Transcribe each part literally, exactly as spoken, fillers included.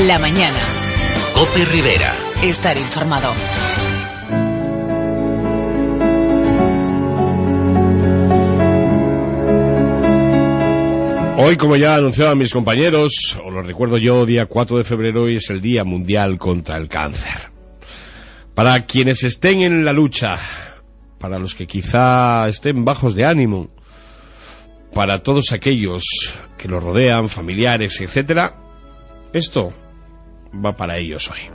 La mañana. COPE Rivera. Estar informado. Hoy, como ya anunciaban mis compañeros, os lo recuerdo yo, día cuatro de febrero, hoy es el Día Mundial contra el Cáncer. Para quienes estén en la lucha, para los que quizá estén bajos de ánimo, para todos aquellos que los rodean, familiares, etcétera, esto va para ellos hoy.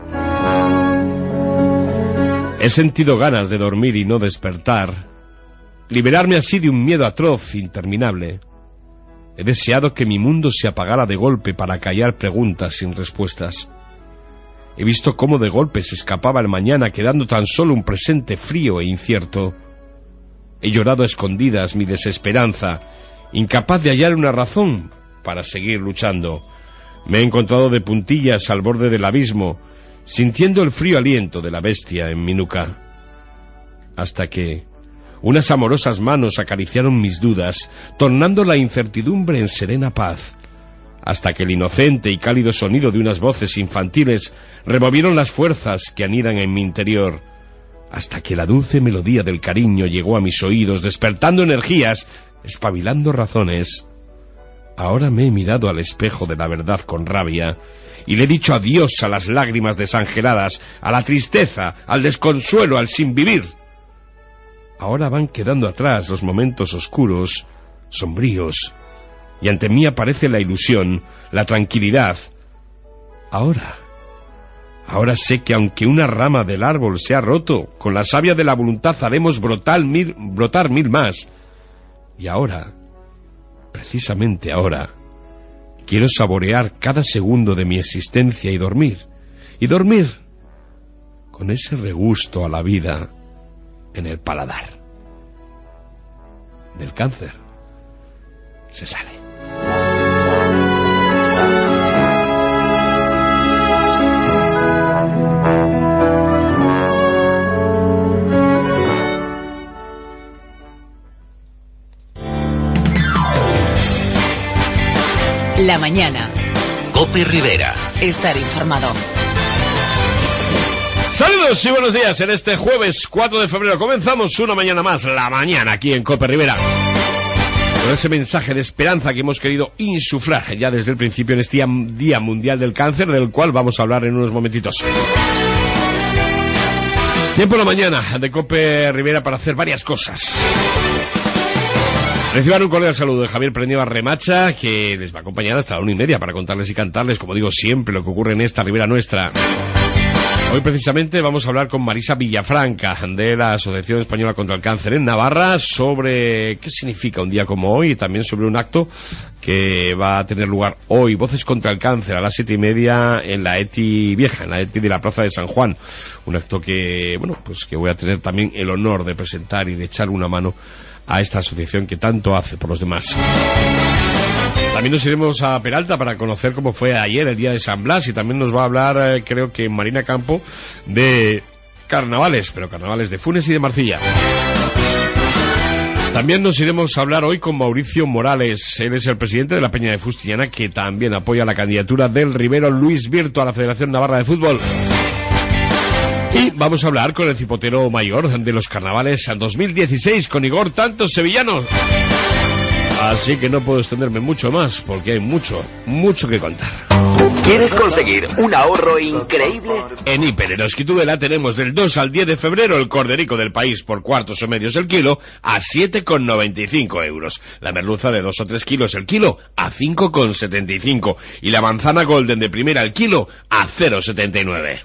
He sentido ganas de dormir y no despertar, liberarme así de un miedo atroz, interminable. He deseado que mi mundo se apagara de golpe para callar preguntas sin respuestas. He visto cómo de golpe se escapaba el mañana, quedando tan solo un presente frío e incierto. He llorado a escondidas mi desesperanza, incapaz de hallar una razón para seguir luchando. Me he encontrado de puntillas al borde del abismo, sintiendo el frío aliento de la bestia en mi nuca. Hasta que unas amorosas manos acariciaron mis dudas, tornando la incertidumbre en serena paz, hasta que el inocente y cálido sonido de unas voces infantiles removieron las fuerzas que anidan en mi interior, hasta que la dulce melodía del cariño llegó a mis oídos, despertando energías, espabilando razones. Ahora me he mirado al espejo de la verdad con rabia, y le he dicho adiós a las lágrimas desangeladas, a la tristeza, al desconsuelo, al sinvivir. Ahora van quedando atrás los momentos oscuros, sombríos, y ante mí aparece la ilusión, la tranquilidad. Ahora, ahora sé que aunque una rama del árbol se ha roto, con la savia de la voluntad haremos brotar mil, brotar mil más. Y ahora, precisamente ahora, quiero saborear cada segundo de mi existencia y dormir, y dormir con ese regusto a la vida en el paladar. Del cáncer se sale. La mañana. COPE Rivera. Estar informado. Saludos y buenos días en este jueves cuatro de febrero. Comenzamos una mañana más, la mañana, aquí en COPE Rivera, con ese mensaje de esperanza que hemos querido insuflar ya desde el principio en este Día Mundial del Cáncer, del cual vamos a hablar en unos momentitos. Tiempo en la mañana de COPE Rivera para hacer varias cosas. Reciban un cordial saludo de Javier Preneva Remacha, que les va a acompañar hasta la una y media para contarles y cantarles, como digo siempre, lo que ocurre en esta Ribera nuestra. Hoy precisamente vamos a hablar con Marisa Villafranca, de la Asociación Española contra el Cáncer en Navarra, sobre qué significa un día como hoy, y también sobre un acto que va a tener lugar hoy, Voces contra el Cáncer, a las siete y media en la ETI Vieja, en la ETI de la Plaza de San Juan. Un acto que, bueno, pues que voy a tener también el honor de presentar y de echar una mano a esta asociación que tanto hace por los demás. También nos iremos a Peralta para conocer cómo fue ayer el día de San Blas, y también nos va a hablar, eh, creo que Marina Campo, de carnavales, pero carnavales de Funes y de Marcilla. También nos iremos a hablar hoy con Mauricio Morales. Él es el presidente de la Peña de Fustillana, que también apoya la candidatura del ribero Luis Virto a la Federación Navarra de Fútbol. Y vamos a hablar con el cipotero mayor de los carnavales dos mil dieciséis, con Igor Tantos Sevillanos. Así que no puedo extenderme mucho más, porque hay mucho, mucho que contar. ¿Quieres conseguir un ahorro increíble? En Hiper Eroski Tudela tenemos del dos al diez de febrero el corderico del país por cuartos o medios el kilo a siete con noventa y cinco euros. La merluza de dos o tres kilos el kilo a cinco con setenta y cinco. Y la manzana golden de primera el kilo a cero con setenta y nueve.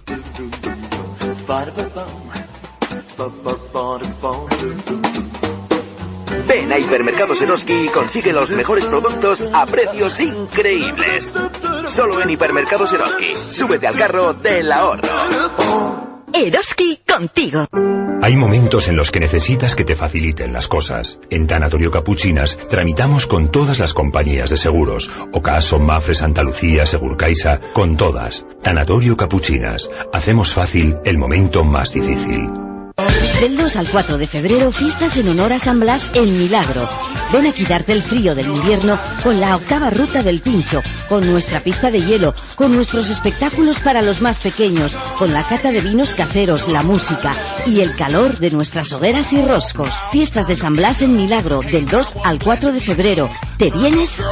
Ven a Hipermercados Eroski y consigue los mejores productos a precios increíbles. Solo en Hipermercados Eroski. Súbete al carro del ahorro. Eroski contigo. Hay momentos en los que necesitas que te faciliten las cosas. En Tanatorio Capuchinas tramitamos con todas las compañías de seguros. Ocaso, Mafre, Santa Lucía, Segurcaixa, con todas. Tanatorio Capuchinas. Hacemos fácil el momento más difícil. Del dos al cuatro de febrero, fiestas en honor a San Blas en Milagro. Ven a quitarte el frío del invierno con la octava ruta del Pincho, con nuestra pista de hielo, con nuestros espectáculos para los más pequeños, con la cata de vinos caseros, la música y el calor de nuestras hogueras y roscos. Fiestas de San Blas en Milagro, del dos al cuatro de febrero. ¿Te vienes?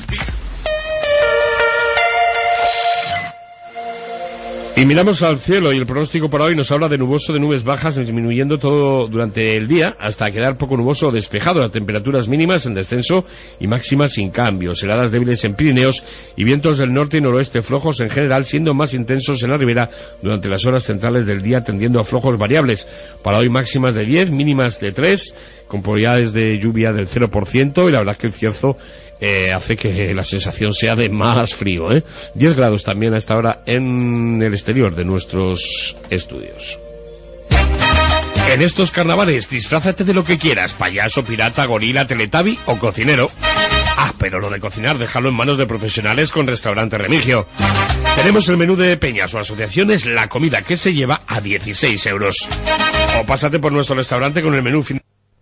Y miramos al cielo y el pronóstico para hoy nos habla de nuboso, de nubes bajas, disminuyendo todo durante el día hasta quedar poco nuboso o despejado. Las temperaturas mínimas en descenso y máximas sin cambios. Heladas débiles en Pirineos y vientos del norte y noroeste flojos en general, siendo más intensos en la ribera durante las horas centrales del día, tendiendo a flojos variables. Para hoy máximas de diez, mínimas de tres, con probabilidades de lluvia del cero por ciento y la verdad es que el cierzo Eh, hace que la sensación sea de más frío, ¿eh? diez grados también a esta hora en el exterior de nuestros estudios. En estos carnavales, disfrázate de lo que quieras, payaso, pirata, gorila, teletabi o cocinero. Ah, pero lo de cocinar, déjalo en manos de profesionales con Restaurante Remigio. Tenemos el menú de peñas o asociaciones, la comida que se lleva a dieciséis euros. O pásate por nuestro restaurante con el menú fin.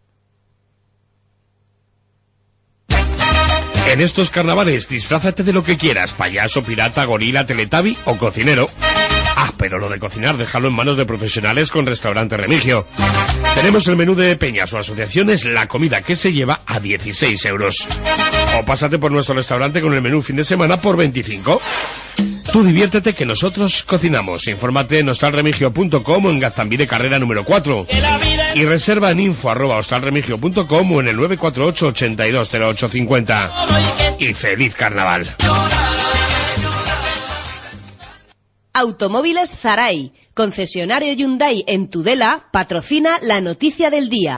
En estos carnavales, disfrázate de lo que quieras, payaso, pirata, gorila, teletabi o cocinero. Ah, pero lo de cocinar, déjalo en manos de profesionales con Restaurante Remigio. Tenemos el menú de peñas o asociaciones, la comida que se lleva a dieciséis euros. O pásate por nuestro restaurante con el menú fin de semana por veinticinco. Tú diviértete que nosotros cocinamos. Infórmate en hostalremigio punto com o en Gaztambide Carrera número cuatro. Y reserva en info arroba hostalremigio punto com o en el nueve cuatro ocho, ochenta y dos cero ocho cincuenta. Y feliz carnaval. Automóviles Zaray, concesionario Hyundai en Tudela, patrocina la noticia del día.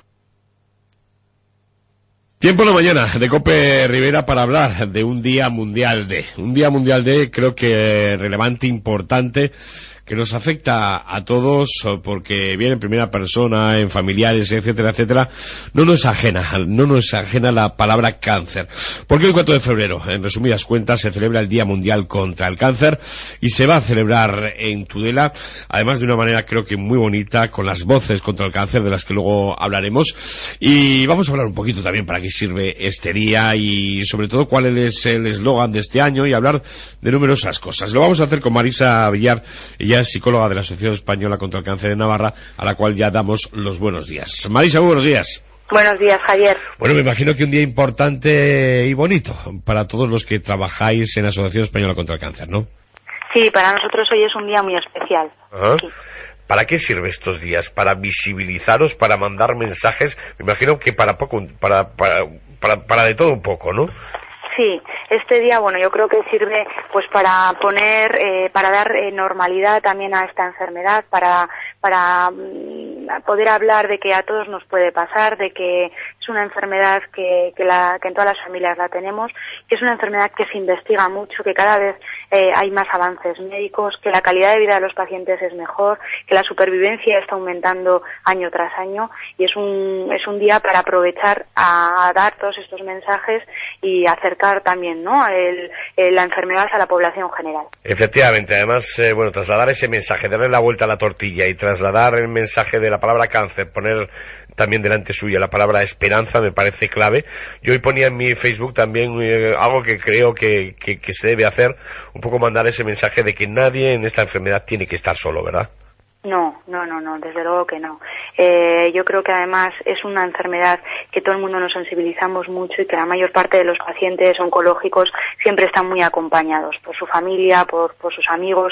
Tiempo en la mañana de COPE Rivera para hablar de un Día Mundial de... Un Día Mundial de, creo que relevante, importante, que nos afecta a todos porque viene en primera persona, en familiares, etcétera, etcétera. No nos es ajena, no nos es ajena la palabra cáncer. Porque hoy cuatro de febrero, en resumidas cuentas, se celebra el Día Mundial contra el Cáncer y se va a celebrar en Tudela, además de una manera creo que muy bonita, con las voces contra el cáncer de las que luego hablaremos. Y vamos a hablar un poquito también para qué sirve este día y sobre todo cuál es el eslogan de este año y hablar de numerosas cosas. Lo vamos a hacer con Marisa Villar, ella es psicóloga de la Asociación Española contra el Cáncer de Navarra, a la cual ya damos los buenos días. Marisa, muy buenos días. Buenos días, Javier. Bueno, me imagino que un día importante y bonito para todos los que trabajáis en la Asociación Española contra el Cáncer, ¿no? Sí, para nosotros hoy es un día muy especial. Ajá. Sí. ¿Para qué sirve estos días? ¿Para visibilizaros, para mandar mensajes? Me imagino que para poco, para, para, para, para de todo un poco, ¿no? Sí, este día, bueno, yo creo que sirve pues para poner, eh, para dar eh, normalidad también a esta enfermedad, para para mm, poder hablar de que a todos nos puede pasar, de que es una enfermedad que, que, la, que en todas las familias la tenemos, que es una enfermedad que se investiga mucho, que cada vez eh, hay más avances médicos, que la calidad de vida de los pacientes es mejor, que la supervivencia está aumentando año tras año y es un, es un día para aprovechar a, a dar todos estos mensajes y acercar también, ¿no?, el, el, la enfermedad a la población general. Efectivamente, además, eh, bueno, trasladar ese mensaje, darle la vuelta a la tortilla y trasladar el mensaje de la palabra cáncer, poner también delante suya la palabra esperanza me parece clave. Yo hoy ponía en mi Facebook también eh, algo que creo que, que, que se debe hacer, un poco mandar ese mensaje de que nadie en esta enfermedad tiene que estar solo, ¿verdad? No, no, no, no, desde luego que no. Eh, yo creo que además es una enfermedad que todo el mundo nos sensibilizamos mucho y que la mayor parte de los pacientes oncológicos siempre están muy acompañados por su familia, por, por sus amigos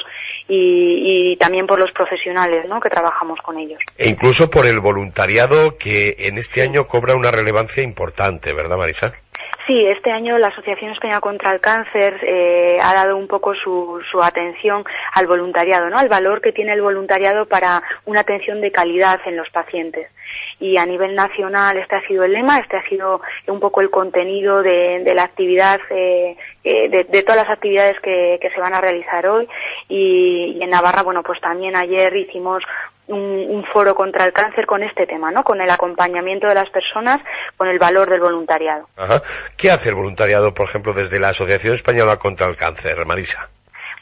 y, y también por los profesionales, ¿no?, que trabajamos con ellos. E incluso por el voluntariado que en este año cobra una relevancia importante, ¿verdad, Marisa? Sí, este año la Asociación Española contra el Cáncer eh, ha dado un poco su, su atención al voluntariado, ¿no?, al valor que tiene el voluntariado para una atención de calidad en los pacientes. Y a nivel nacional este ha sido el lema, este ha sido un poco el contenido de, de la actividad, eh, de, de todas las actividades que, que se van a realizar hoy. Y, y en Navarra, bueno, pues también ayer hicimos Un, un foro contra el cáncer con este tema, ¿no?, con el acompañamiento de las personas, con el valor del voluntariado. Ajá. ¿Qué hace el voluntariado, por ejemplo, desde la Asociación Española contra el Cáncer, Marisa?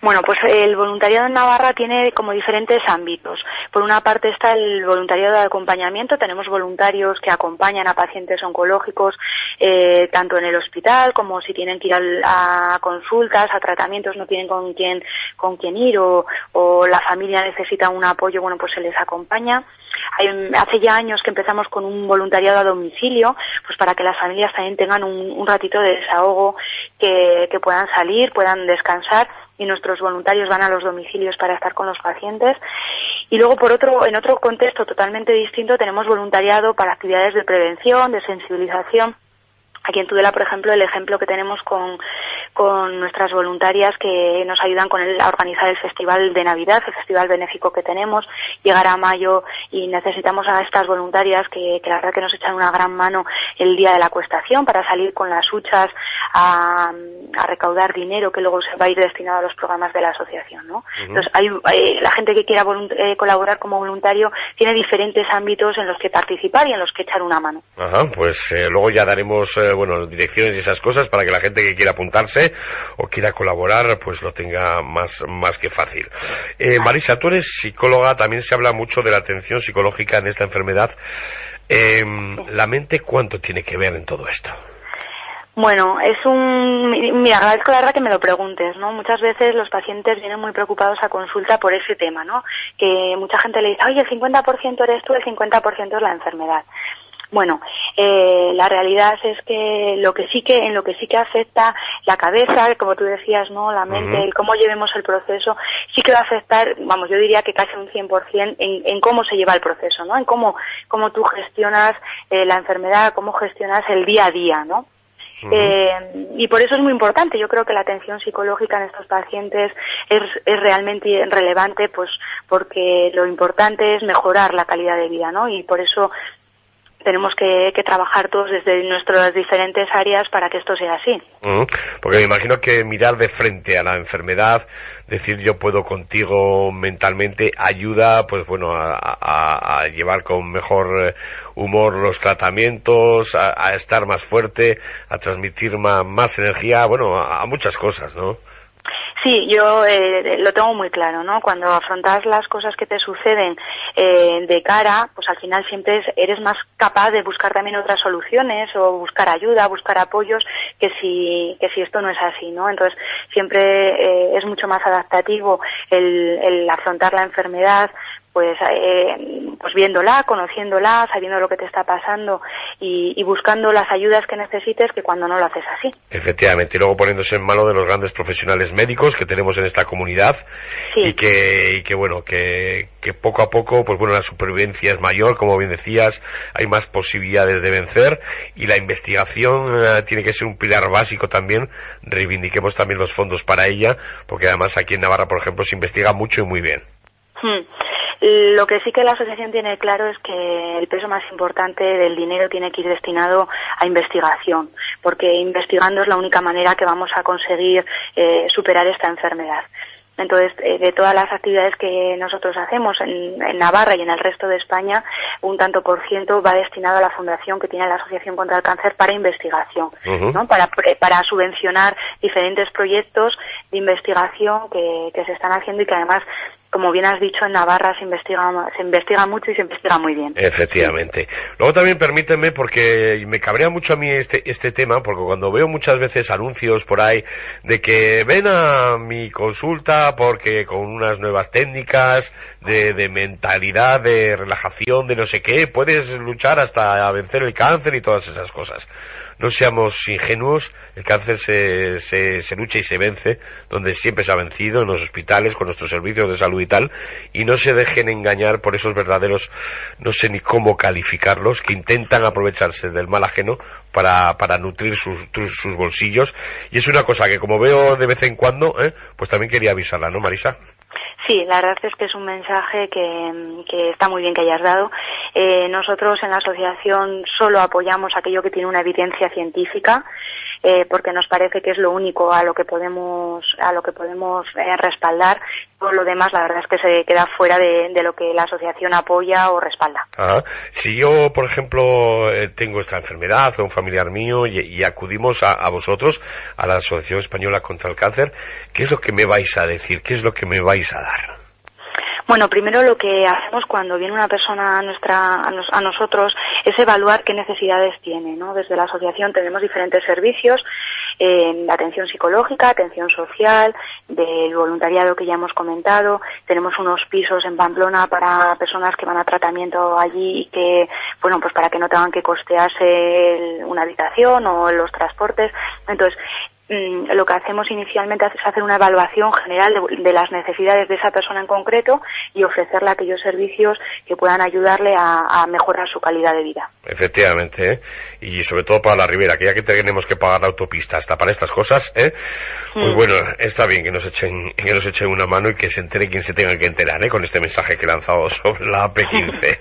Bueno, pues el voluntariado en Navarra tiene como diferentes ámbitos. Por una parte está el voluntariado de acompañamiento. Tenemos voluntarios que acompañan a pacientes oncológicos eh, tanto en el hospital como si tienen que ir a, a consultas, a tratamientos, no tienen con quién con quién ir o, o la familia necesita un apoyo, bueno, pues se les acompaña. Hay, hace ya años que empezamos con un voluntariado a domicilio, pues para que las familias también tengan un, un ratito de desahogo, que, que puedan salir, puedan descansar, y nuestros voluntarios van a los domicilios para estar con los pacientes. Y luego, por otro, en otro contexto totalmente distinto, tenemos voluntariado para actividades de prevención, de sensibilización. Aquí en Tudela, por ejemplo, el ejemplo que tenemos con, con nuestras voluntarias que nos ayudan con el, a organizar el Festival de Navidad, el festival benéfico que tenemos, llegará a mayo y necesitamos a estas voluntarias que, que la verdad que nos echan una gran mano el día de la acuestación para salir con las huchas a, a recaudar dinero que luego se va a ir destinado a los programas de la asociación, ¿no? Uh-huh. Entonces, hay, hay, la gente que quiera volunt- eh, colaborar como voluntario tiene diferentes ámbitos en los que participar y en los que echar una mano. Ajá, pues eh, luego ya daremos... Eh, bueno, direcciones y esas cosas para que la gente que quiera apuntarse o quiera colaborar pues lo tenga más, más que fácil. Eh, Marisa, tú eres psicóloga, también se habla mucho de la atención psicológica en esta enfermedad. Eh, ¿La mente cuánto tiene que ver en todo esto? Bueno, es un... Mira, agradezco la verdad que me lo preguntes, ¿no? Muchas veces los pacientes vienen muy preocupados a consulta por ese tema, ¿no? Que mucha gente le dice, oye, el cincuenta por ciento eres tú, el cincuenta por ciento es la enfermedad. Bueno, eh, la realidad es que lo que sí que en lo que sí que afecta la cabeza, como tú decías, no, la mente, uh-huh. el cómo llevemos el proceso, sí que va a afectar, vamos, yo diría que casi un cien por ciento en, en cómo se lleva el proceso, ¿no? En cómo cómo tú gestionas eh, la enfermedad, cómo gestionas el día a día, ¿no? Uh-huh. Eh, y por eso es muy importante. Yo creo que la atención psicológica en estos pacientes es, es realmente relevante, pues porque lo importante es mejorar la calidad de vida, ¿no? Y por eso tenemos que, que trabajar todos desde nuestras diferentes áreas para que esto sea así. Uh-huh. Porque me imagino que mirar de frente a la enfermedad, decir yo puedo contigo mentalmente, ayuda pues bueno a, a, a llevar con mejor humor los tratamientos, a, a estar más fuerte, a transmitir más, más energía, bueno, a, a muchas cosas, ¿no? Sí, yo eh, lo tengo muy claro, ¿no? Cuando afrontas las cosas que te suceden eh, de cara, pues al final siempre es, eres más capaz de buscar también otras soluciones o buscar ayuda, buscar apoyos, que si que si esto no es así, ¿no? Entonces siempre eh, es mucho más adaptativo el, el afrontar la enfermedad, pues eh, pues viéndola, conociéndola, sabiendo lo que te está pasando y, y buscando las ayudas que necesites, que cuando no lo haces así. Efectivamente, y luego poniéndose en mano de los grandes profesionales médicos que tenemos en esta comunidad, sí. y que y que bueno, que, que poco a poco, pues bueno, la supervivencia es mayor, como bien decías, hay más posibilidades de vencer, y la investigación eh, tiene que ser un pilar básico también. Reivindiquemos también los fondos para ella, porque además aquí en Navarra, por ejemplo, se investiga mucho y muy bien. Hmm. Lo que sí que la asociación tiene claro es que el peso más importante del dinero tiene que ir destinado a investigación, porque investigando es la única manera que vamos a conseguir eh, superar esta enfermedad. Entonces, eh, de todas las actividades que nosotros hacemos en, en Navarra y en el resto de España, un tanto por ciento va destinado a la fundación que tiene la Asociación contra el Cáncer para investigación, uh-huh. ¿no? Para, para subvencionar diferentes proyectos de investigación que, que se están haciendo y que además, como bien has dicho, en Navarra se investiga, se investiga mucho y se investiga muy bien. Efectivamente. Luego también permíteme, porque me cabrea mucho a mí este, este tema, porque cuando veo muchas veces anuncios por ahí de que ven a mi consulta porque con unas nuevas técnicas de, de mentalidad, de relajación, de no sé qué, puedes luchar hasta vencer el cáncer y todas esas cosas. No seamos ingenuos, el cáncer se, se, se lucha y se vence, donde siempre se ha vencido, en los hospitales, con nuestros servicios de salud y tal, y no se dejen engañar por esos verdaderos, no sé ni cómo calificarlos, que intentan aprovecharse del mal ajeno para, para nutrir sus, sus bolsillos, y es una cosa que como veo de vez en cuando, ¿eh? pues también quería avisarla, ¿no, Marisa? Sí, la verdad es que es un mensaje que, que está muy bien que hayas dado. Eh, nosotros en la asociación solo apoyamos aquello que tiene una evidencia científica, eh, porque nos parece que es lo único a lo que podemos a lo que podemos eh, respaldar. todo lo demás la verdad es que se queda fuera de, de lo que la asociación apoya o respalda. Ajá. Si yo, por ejemplo, eh, tengo esta enfermedad o un familiar mío y, y acudimos a, a vosotros, a la Asociación Española contra el Cáncer, ¿qué es lo que me vais a decir? ¿Qué es lo que me vais a dar? Bueno, primero lo que hacemos cuando viene una persona a, nuestra, a, nos, a nosotros es evaluar qué necesidades tiene, ¿no? Desde la asociación tenemos diferentes servicios, eh, de atención psicológica, atención social, del voluntariado que ya hemos comentado, tenemos unos pisos en Pamplona para personas que van a tratamiento allí y que, bueno, pues para que no tengan que costearse el, una habitación o los transportes. Entonces, lo que hacemos inicialmente es hacer una evaluación general de, de las necesidades de esa persona en concreto y ofrecerle aquellos servicios que puedan ayudarle a, a mejorar su calidad de vida. Efectivamente, ¿eh? Y sobre todo para la Ribera, que ya que tenemos que pagar la autopista hasta para estas cosas, ¿eh? Pues mm. bueno, está bien que nos echen que nos echen una mano y que se entere quien se tenga que enterar, ¿eh? Con este mensaje que he lanzado sobre la A P quince.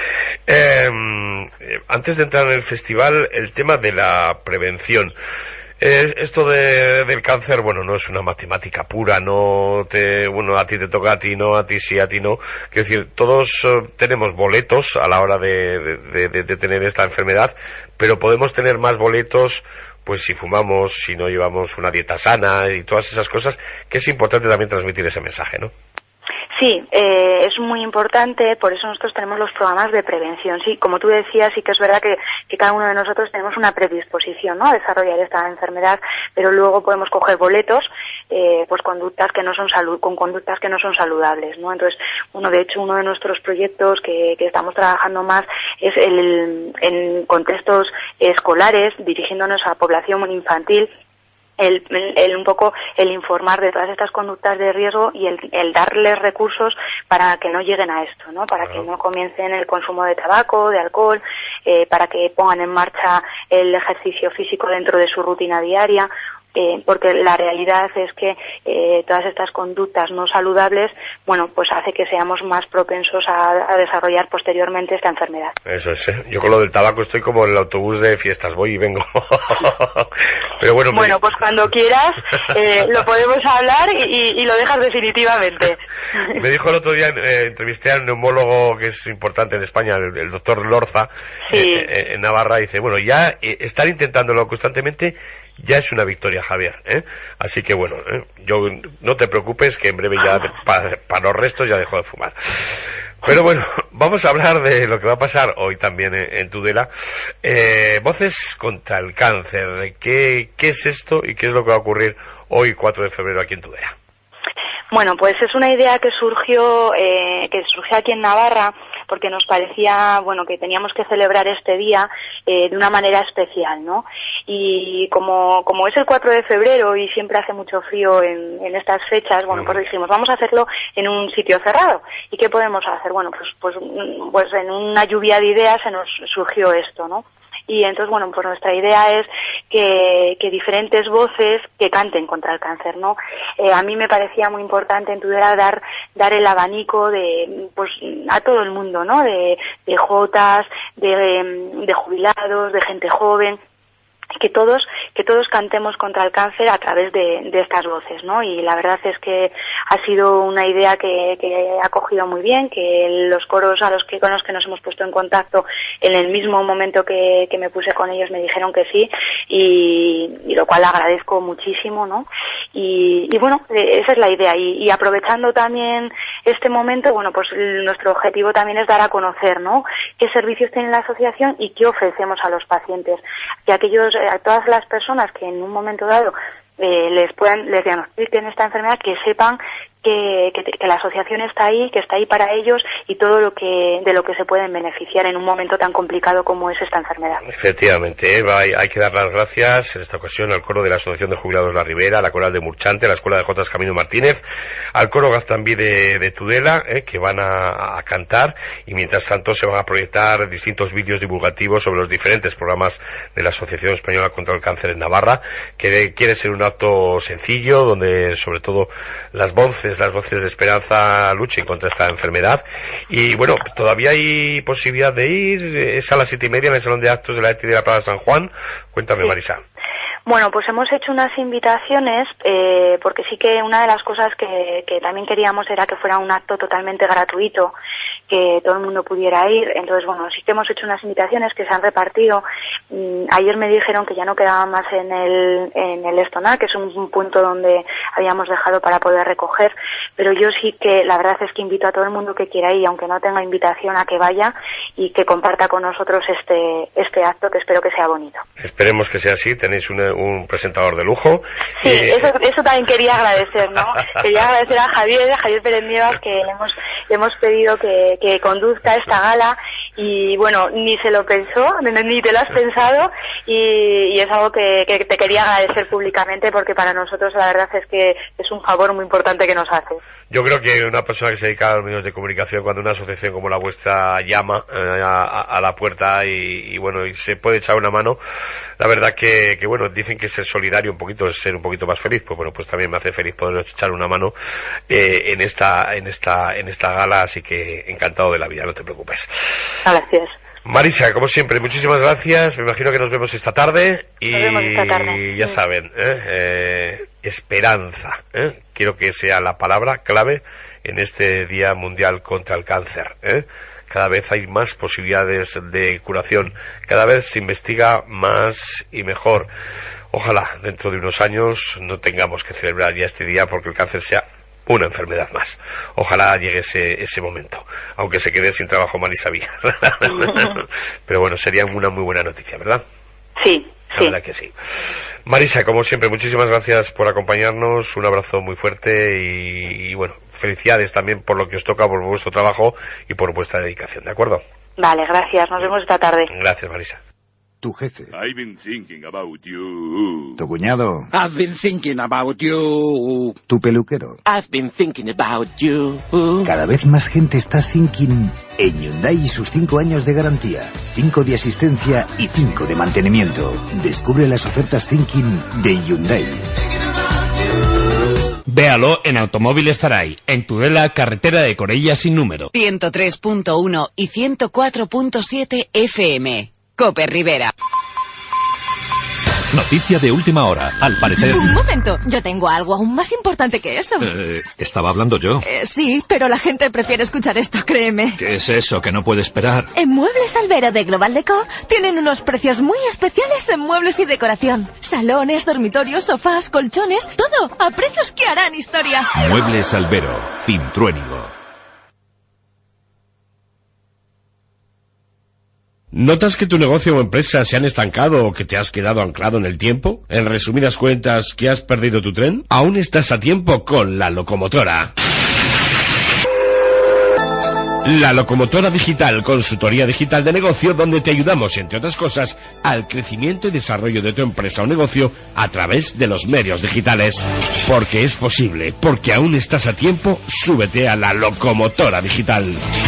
eh, antes de entrar en el festival, el tema de la prevención. Eh, esto de, del cáncer, bueno, no es una matemática pura, no te, bueno, a ti te toca, a ti no, a ti sí, a ti no. Quiero decir, todos uh, tenemos boletos a la hora de, de, de, de tener esta enfermedad, pero podemos tener más boletos, pues si fumamos, si no llevamos una dieta sana y todas esas cosas, que es importante también transmitir ese mensaje, ¿no? Sí, eh, es muy importante, por eso nosotros tenemos los programas de prevención. Sí, como tú decías, sí que es verdad que, que cada uno de nosotros tenemos una predisposición, ¿no?, a desarrollar esta enfermedad, pero luego podemos coger boletos, eh, pues conductas que no son salud, con conductas que no son saludables, ¿no? Entonces, uno de hecho, uno de nuestros proyectos que, que estamos trabajando más es el, en contextos escolares, dirigiéndonos a población infantil. El, el un poco el informar de todas estas conductas de riesgo y el, el darles recursos para que no lleguen a esto, ¿no? Para que no comiencen el consumo de tabaco, de alcohol, eh, para que pongan en marcha el ejercicio físico dentro de su rutina diaria. Eh, porque la realidad es que eh, todas estas conductas no saludables, bueno, pues hace que seamos más propensos a, a desarrollar posteriormente esta enfermedad. Eso es, ¿eh? Yo con lo del tabaco estoy como en el autobús de fiestas, voy y vengo. Pero bueno, bueno me... pues cuando quieras eh, lo podemos hablar y, y lo dejas definitivamente. Me dijo el otro día, eh, entrevisté al neumólogo que es importante en España, el, el doctor Lorza, sí. eh, eh, en Navarra, y dice, bueno, ya eh, estar intentándolo constantemente ya es una victoria, Javier, ¿eh? Así que bueno, ¿eh? Yo no te preocupes que en breve ya para pa los restos ya dejo de fumar. Pero bueno, vamos a hablar de lo que va a pasar hoy también en, en Tudela. Eh, Voces contra el Cáncer. ¿Qué, ¿Qué es esto y qué es lo que va a ocurrir hoy, cuatro de febrero, aquí en Tudela? Bueno, pues es una idea que surgió, eh, que surgió aquí en Navarra, porque nos parecía, bueno, que teníamos que celebrar este día eh, de una manera especial, ¿no? Y como, como es el cuatro de febrero y siempre hace mucho frío en, en estas fechas, bueno, pues dijimos, vamos a hacerlo en un sitio cerrado. ¿Y qué podemos hacer? Bueno, pues, pues, pues en una lluvia de ideas se nos surgió esto, ¿no? Y entonces, bueno, pues nuestra idea es que, que diferentes voces que canten contra el cáncer, ¿no? Eh, a mí me parecía muy importante en Tudela dar, dar el abanico de, pues, a todo el mundo, ¿no? De, de jotas, de, de jubilados, de gente joven, que todos que todos cantemos contra el cáncer a través de, de estas voces, ¿no? Y la verdad es que ha sido una idea que, que ha cogido muy bien, que los coros a los que con los que nos hemos puesto en contacto en el mismo momento que, que me puse con ellos me dijeron que sí, y, y lo cual agradezco muchísimo, ¿no? Y, y bueno, esa es la idea, y, y aprovechando también este momento, bueno, pues nuestro objetivo también es dar a conocer, ¿no?, qué servicios tiene la asociación y qué ofrecemos a los pacientes, que aquellos a todas las personas que en un momento dado eh, les puedan les diagnostiquen esta enfermedad, que sepan que, que, que la asociación está ahí, que está ahí para ellos y todo lo que de lo que se pueden beneficiar en un momento tan complicado como es esta enfermedad. Efectivamente, Eva, hay, hay que dar las gracias en esta ocasión al coro de la Asociación de Jubilados La Ribera, a la Coral de Murchante, a la Escuela de Jotas Camino Martínez, al coro Gaztambí de, de Tudela, eh, que van a, a cantar, y mientras tanto se van a proyectar distintos vídeos divulgativos sobre los diferentes programas de la Asociación Española contra el Cáncer en Navarra, que quiere ser un acto sencillo, donde sobre todo las voces las voces de esperanza luchen contra esta enfermedad. Y bueno, todavía hay posibilidad de ir, es a las siete y media en el Salón de Actos de la E T I de la Plaza San Juan. Cuéntame, sí. Marisa. Bueno, pues hemos hecho unas invitaciones, eh, porque sí que una de las cosas que, que también queríamos era que fuera un acto totalmente gratuito, que todo el mundo pudiera ir. Entonces, bueno, sí que hemos hecho unas invitaciones que se han repartido. Mm, ayer me dijeron que ya no quedaba más en el, en el Estonar, que es un, un punto donde habíamos dejado para poder recoger, pero yo sí que la verdad es que invito a todo el mundo que quiera ir, aunque no tenga invitación, a que vaya y que comparta con nosotros este, este acto, que espero que sea bonito. Esperemos que sea así. Tenéis una, un presentador de lujo. Sí, eh... eso, eso también quería agradecer, ¿no? Quería agradecer a Javier, a Javier Pérez Nievas, que le hemos, le hemos pedido que, que conduzca esta gala, y bueno, ni se lo pensó, ni te lo has pensado, y, y es algo que, que te quería agradecer públicamente, porque para nosotros la verdad es que es un favor muy importante que nos hace. Yo creo que una persona que se dedica a los medios de comunicación, cuando una asociación como la vuestra llama eh, a, a la puerta y, y bueno, y se puede echar una mano, la verdad que, que bueno, dicen que ser solidario un poquito es ser un poquito más feliz. Pues bueno, pues también me hace feliz poder echar una mano eh, en esta en esta en esta gala, así que encantado de la vida, no te preocupes. Gracias. Marisa, como siempre, muchísimas gracias. Me imagino que nos vemos esta tarde y nos vemos esta tarde. Ya sí. saben, ¿eh? Eh, esperanza, ¿eh? Quiero que sea la palabra clave en este Día Mundial contra el Cáncer, ¿eh? Cada vez hay más posibilidades de curación, cada vez se investiga más y mejor. Ojalá dentro de unos años no tengamos que celebrar ya este día porque el cáncer sea una enfermedad más. Ojalá llegue ese, ese momento, aunque se quede sin trabajo Marisa Vía. Pero bueno, sería una muy buena noticia, ¿verdad? Sí, la sí. verdad que sí. Marisa, como siempre, muchísimas gracias por acompañarnos, un abrazo muy fuerte y, y bueno, felicidades también por lo que os toca, por vuestro trabajo y por vuestra dedicación, ¿de acuerdo? Vale, gracias, nos vemos esta tarde. Gracias, Marisa. Tu jefe. I've been thinking about you. Tu cuñado. I've been thinking about you. Tu peluquero. I've been thinking about you. Cada vez más gente está thinking en Hyundai y sus cinco años de garantía, cinco de asistencia y cinco de mantenimiento. Descubre las ofertas thinking de Hyundai. Véalo en Automóviles Zaray, en Tudela, carretera de Corella sin número. ciento tres punto uno y ciento cuatro punto siete F M. Cope Rivera. Noticia de última hora, al parecer... Un momento, yo tengo algo aún más importante que eso. Eh, estaba hablando yo. Eh, sí, pero la gente prefiere escuchar esto, créeme. ¿Qué es eso que no puede esperar? En Muebles Albero de Global Deco tienen unos precios muy especiales en muebles y decoración. Salones, dormitorios, sofás, colchones, todo a precios que harán historia. Muebles Albero, Cintruénigo. ¿Notas que tu negocio o empresa se han estancado o que te has quedado anclado en el tiempo? En resumidas cuentas, ¿que has perdido tu tren? Aún estás a tiempo con La Locomotora. La Locomotora Digital, consultoría digital de negocio, donde te ayudamos, entre otras cosas, al crecimiento y desarrollo de tu empresa o negocio a través de los medios digitales. Porque es posible, porque aún estás a tiempo, súbete a La Locomotora Digital.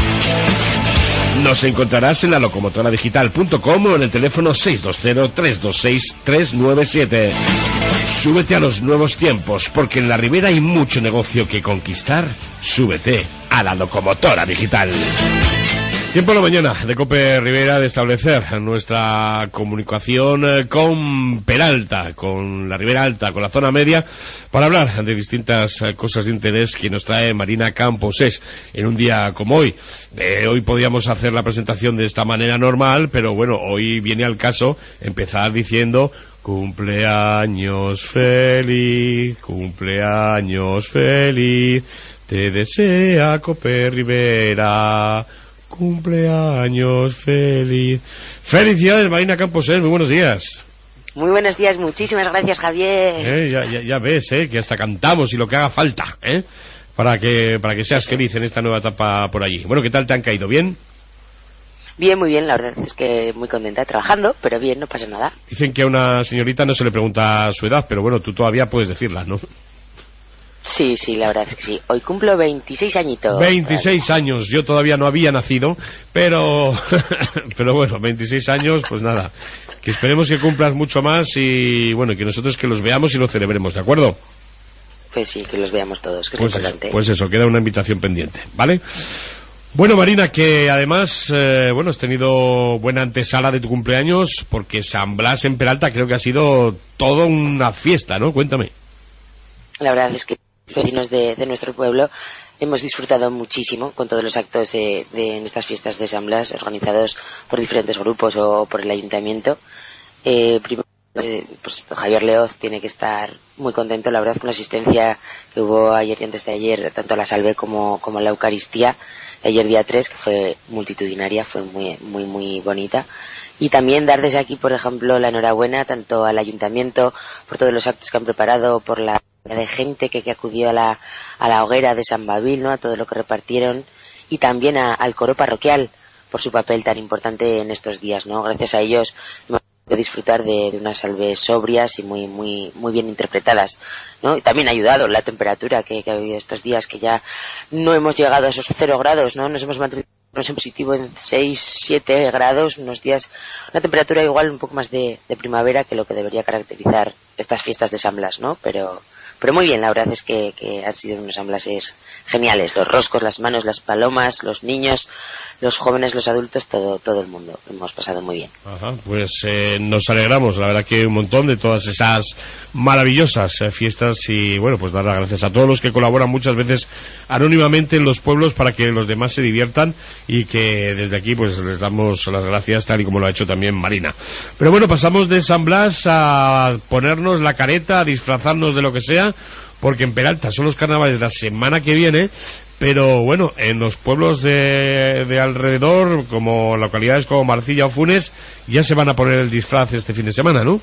Nos encontrarás en la locomotora digital punto com o en el teléfono seis dos cero, tres dos seis, tres nueve siete. Súbete a los nuevos tiempos, porque en la Ribera hay mucho negocio que conquistar. Súbete a la Locomotora Digital. Tiempo en la mañana de Cope Rivera de establecer nuestra comunicación con Peralta, con la Ribera Alta, con la zona media, para hablar de distintas cosas de interés que nos trae Marina Camposés en un día como hoy. Eh, hoy podíamos hacer la presentación de esta manera normal, pero bueno, hoy viene al caso empezar diciendo cumpleaños feliz, cumpleaños feliz, te desea Cope Rivera. Cumpleaños feliz. Felicidades, Marina Camposés, muy buenos días. Muy buenos días, muchísimas gracias, Javier. Eh, ya, ya, ya ves, eh, que hasta cantamos y lo que haga falta, eh, para que para que seas feliz en esta nueva etapa por allí. Bueno, ¿qué tal te han caído? ¿Bien? Bien, muy bien, la verdad es que muy contenta trabajando, pero bien, no pasa nada. Dicen que a una señorita no se le pregunta su edad, pero bueno, tú todavía puedes decirla, ¿no? Sí, sí, la verdad es que sí. Hoy cumplo veintiséis añitos. veintiséis años, yo todavía no había nacido, pero pero bueno, veintiséis años, pues nada, que esperemos que cumplas mucho más y bueno, que nosotros que los veamos y lo celebremos, ¿de acuerdo? Pues sí, que los veamos todos, que es pues importante. Eso, pues eso, queda una invitación pendiente, ¿vale? Bueno, Marina, que además, eh, bueno, has tenido buena antesala de tu cumpleaños, porque San Blas en Peralta creo que ha sido toda una fiesta, ¿no? Cuéntame. La verdad es que los vecinos de, de nuestro pueblo hemos disfrutado muchísimo con todos los actos de, de en estas fiestas de San Blas organizados por diferentes grupos o por el ayuntamiento. Eh, primero, eh, pues Javier Leoz tiene que estar muy contento, la verdad, con la asistencia que hubo ayer y antes de ayer, tanto a la salve como, como a la Eucaristía. Ayer día tres, que fue multitudinaria, fue muy, muy, muy bonita. Y también dar desde aquí, por ejemplo, la enhorabuena tanto al ayuntamiento por todos los actos que han preparado, por la de gente que, que acudió a la, a la hoguera de San Babil, ¿no? A todo lo que repartieron, y también a, al coro parroquial por su papel tan importante en estos días, ¿no? Gracias a ellos hemos podido disfrutar de, de unas salves sobrias y muy, muy, muy bien interpretadas, ¿no? Y también ha ayudado la temperatura que, que ha habido estos días, que ya no hemos llegado a esos cero grados, ¿no? Nos hemos mantenido en positivo en seis, siete grados, unos días, una temperatura igual un poco más de, de primavera que lo que debería caracterizar estas fiestas de San Blas, ¿no? Pero, pero muy bien, la verdad es que, que han sido unos San Blases geniales, los roscos, las manos, las palomas, los niños, los jóvenes, los adultos, todo, todo el mundo, hemos pasado muy bien. Ajá, pues eh, nos alegramos, la verdad que un montón de todas esas maravillosas eh, fiestas, y bueno, pues dar las gracias a todos los que colaboran muchas veces anónimamente en los pueblos para que los demás se diviertan, y que desde aquí pues les damos las gracias, tal y como lo ha hecho también Marina. Pero bueno, pasamos de San Blas a ponernos la careta, a disfrazarnos de lo que sea, porque en Peralta son los carnavales la semana que viene, pero bueno, en los pueblos de, de alrededor, como localidades como Marcilla o Funes, ya se van a poner el disfraz este fin de semana, ¿no?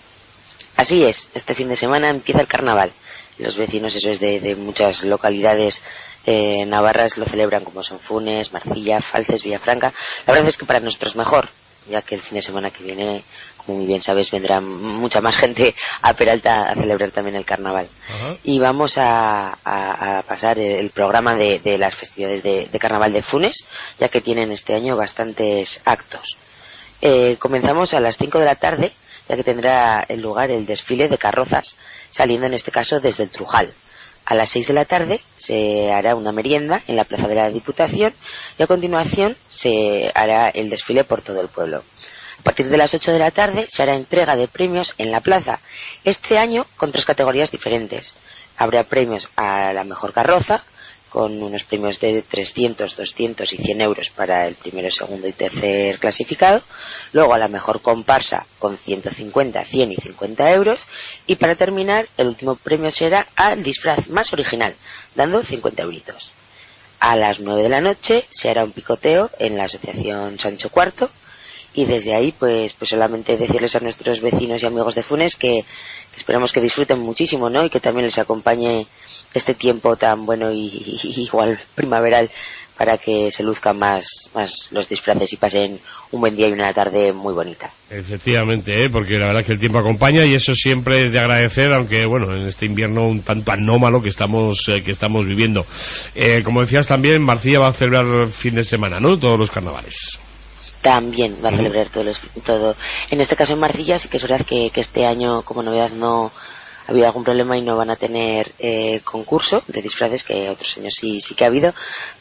Así es, este fin de semana empieza el carnaval. Los vecinos, eso es de, de muchas localidades eh, navarras, lo celebran, como son Funes, Marcilla, Falces, Villafranca. La verdad es que para nosotros mejor, ya que el fin de semana que viene, como muy bien sabes, vendrá mucha más gente a Peralta a celebrar también el carnaval. Ajá. Y vamos a, a, a pasar el programa de, de las festividades de, de carnaval de Funes, ya que tienen este año bastantes actos. Eh, comenzamos a las cinco de la tarde, ya que tendrá el lugar el desfile de carrozas, saliendo en este caso desde el Trujal. A las seis de la tarde se hará una merienda en la Plaza de la Diputación, y a continuación se hará el desfile por todo el pueblo. A partir de las ocho de la tarde se hará entrega de premios en la plaza, este año con tres categorías diferentes. Habrá premios a la mejor carroza, con unos premios de trescientos, doscientos y cien euros para el primero, segundo y tercer clasificado. Luego a la mejor comparsa, con ciento cincuenta, cien y cincuenta euros. Y para terminar, el último premio será al disfraz más original, dando cincuenta euritos. A las nueve de la noche se hará un picoteo en la Asociación Sancho cuarto. Y desde ahí, pues, pues solamente decirles a nuestros vecinos y amigos de Funes que, que esperamos que disfruten muchísimo, ¿no? Y que también les acompañe este tiempo tan bueno y, y, y igual primaveral, para que se luzcan más, más los disfraces y pasen un buen día y una tarde muy bonita. Efectivamente, ¿eh? Porque la verdad que el tiempo acompaña, y eso siempre es de agradecer, aunque bueno, en este invierno un tanto anómalo que estamos eh, que estamos viviendo. Eh, como decías también, Marcilla va a celebrar el fin de semana, ¿no? Todos los carnavales. También va a celebrar todo, los, todo. En este caso en Marcilla sí que es verdad que, que este año, como novedad, no ha habido algún problema y no van a tener eh, concurso de disfraces, que otros años sí, sí que ha habido,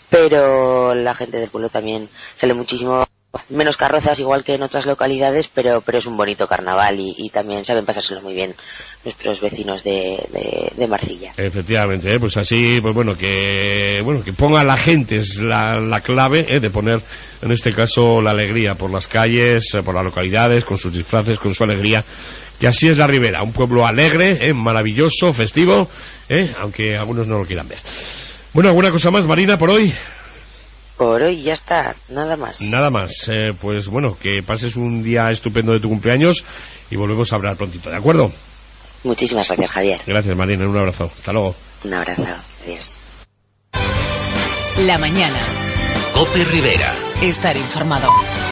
pero la gente del pueblo también sale muchísimo. Menos carrozas igual que en otras localidades, pero pero es un bonito carnaval, y, y también saben pasárselo muy bien nuestros vecinos de, de, de Marcilla. Efectivamente, ¿eh? Pues así, pues bueno, que bueno que ponga la gente es la, la clave, ¿eh? De poner en este caso la alegría por las calles, eh, por las localidades, con sus disfraces, con su alegría, que así es la Ribera, un pueblo alegre, ¿eh? Maravilloso, festivo, ¿eh? Aunque algunos no lo quieran ver. Bueno, ¿alguna cosa más, Marina, por hoy? Por hoy ya está, nada más. Nada más, eh, pues bueno, que pases un día estupendo de tu cumpleaños, y volvemos a hablar prontito, ¿de acuerdo? Muchísimas gracias, Javier. Gracias, Marina, un abrazo, hasta luego. Un abrazo, adiós. La mañana. COPE Rivera. Estar informado.